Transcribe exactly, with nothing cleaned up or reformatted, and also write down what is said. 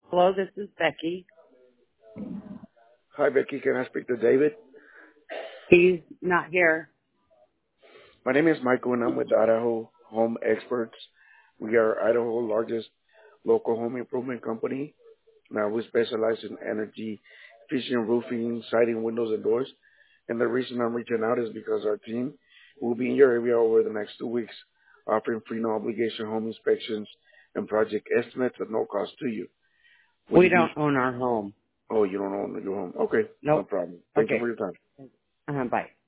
Hello, this is Becky. Hi, Becky. Can I speak to David? He's not here. My name is Michael, and I'm with Idaho Home Experts. We are Idaho's largest local home improvement company. Now, we specialize in energy efficient roofing, siding, windows, and doors. And the reason I'm reaching out is because our team will be in your area over the next two weeks, offering free no obligation home inspections and project estimates at no cost to you. Would We you be? don't own our home. Oh, you don't own your home. Okay, no Nope. problem. Thank you for Okay. your time. Uh-huh, bye.